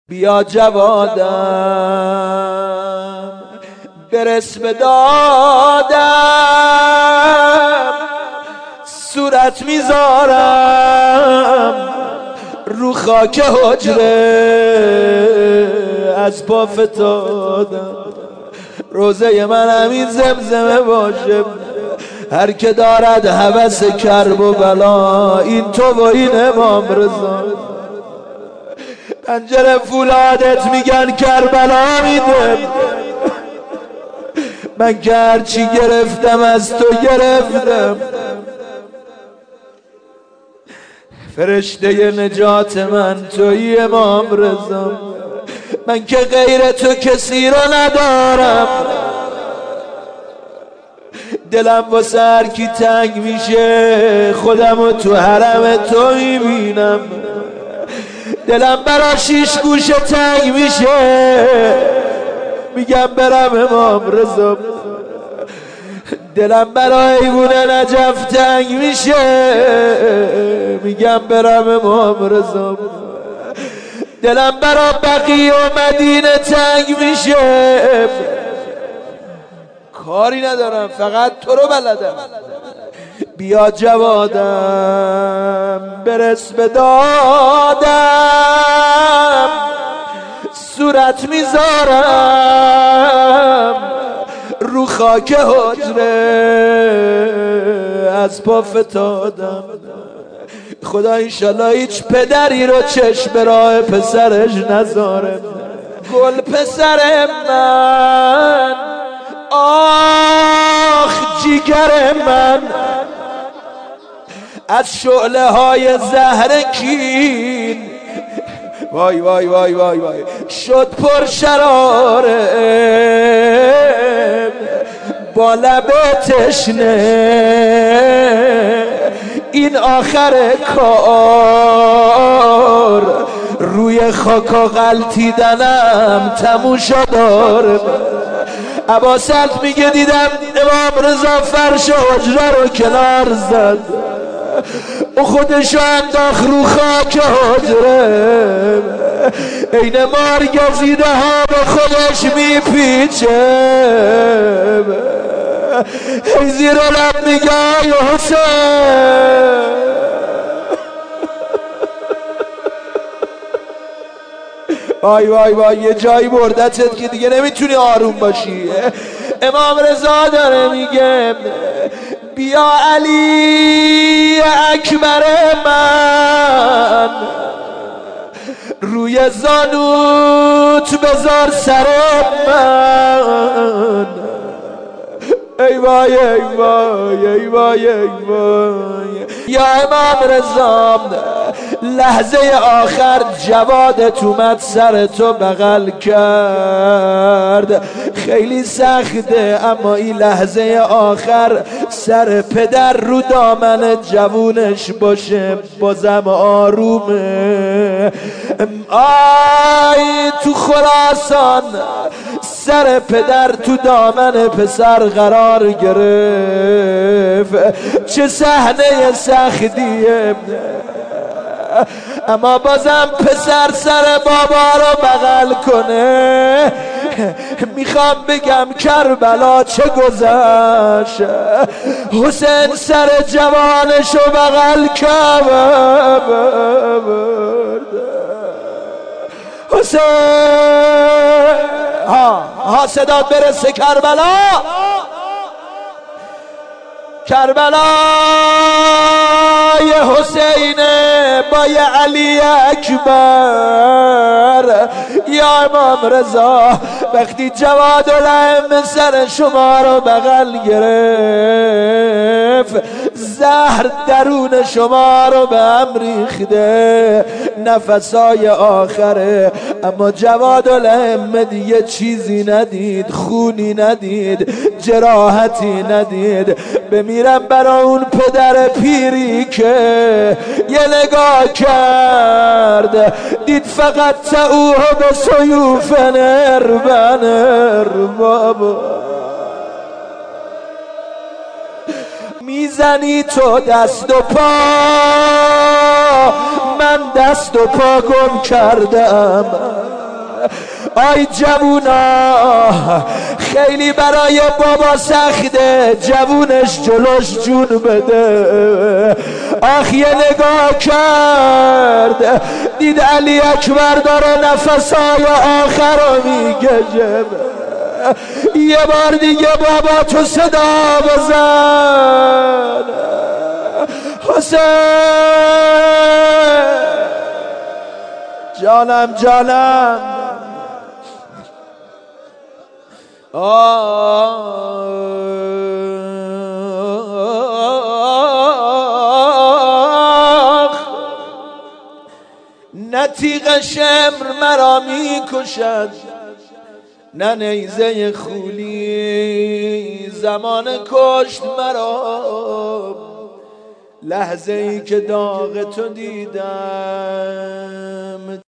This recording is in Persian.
بیا جوادم برس به دادم، صورت میذارم رو خاک حجره، از پا فتادم. روزه من همین زمزمه باشه، هر که دارد هوس کرب و بلا، این تو و این امام رضا. پنجره فولادت میگن کربلا میده، من که هرچی گرفتم از تو گرفتم. فرشته نجات من تویی امام رضا، من که غیر تو کسی رو ندارم. دلم واسه هر کی تنگ میشه، خودمو تو حرم تو میبینم. دلم برا شیش گوشه تنگ میشه، میگم برم امام رضا. دلم برا ایوون نجف تنگ میشه، میگم برم امام رضا. دلم برا بقیه و مدینه تنگ میشه، کاری ندارم فقط تو رو بلدم. بیا جوادم برس به دادم، صورت میذارم رو خاک حجره، از پا فتادم. خدا انشالله هیچ پدری رو چشم به راه پسرش نذاره. گل پسر من، آخ جیگر من، از شعله های زهر کین وای وای وای وای وای شد پر شراره، با لب تشنه این آخر کار، روی خاکا غلطیدنم تموشا داره. عباسلط میگه دیدم امام رضا فرش حجره رو کنار زد، او خودشو انداخت رو خاک حجره، این مار گزیده ها به خودش میپیچه. ای زیر لب میگه حسین، وای وای وای یه جایی بردتت که دیگه نمیتونی آروم باشی. امام رضا داره میگه بیا علی اکبر من، روی زانوت بذار سر من. ای وای ای وای ای وای ای وای یا امام رضا، لحظه آخر جوادت اومد سر تو بغل کرد، خیلی سخته اما این لحظه آخر سر پدر رو دامن جوونش باشه بازم آرومه. آی تو خراسان سر پدر تو دامن پسر قرار گرفت، چه صحنه سختیه، اما بازم پسر سر بابا رو بغل کنه. میخوام بگم کربلا چه گذشت، حسین سر جوانش رو بغل کرد. حسین ها صدا برسه کربلا، کربلای حسین با یه علی اکبر. یا امام رضا وقتی جواد الائمه سر شما رو بغل گرفت، زهر درون شما رو به هم ریخته، نفسای آخره، اما جواد الائمه دیگه چیزی ندید، خونی ندید، جراحتی ندید. بمیرم برا اون پدر پیری که یه نگاه کرد دید فقط تعوه به سیوف نربن بابا. میزنی تو دست و پا، من دست و پا گم کردم. آی جوونا خیلی برای بابا سخته جوونش جلوش جون بده. آخ یه نگاه کرد دید علی اکبر داره نفسای آخر رو میکشه. یه بار دیگه بابا تو صدا بزن حسین جانم جانم. نه تیغ شمر مرا می کشد نه نیزه خولی زمان کشت مرا. لحظه ای که داغ تو دیدم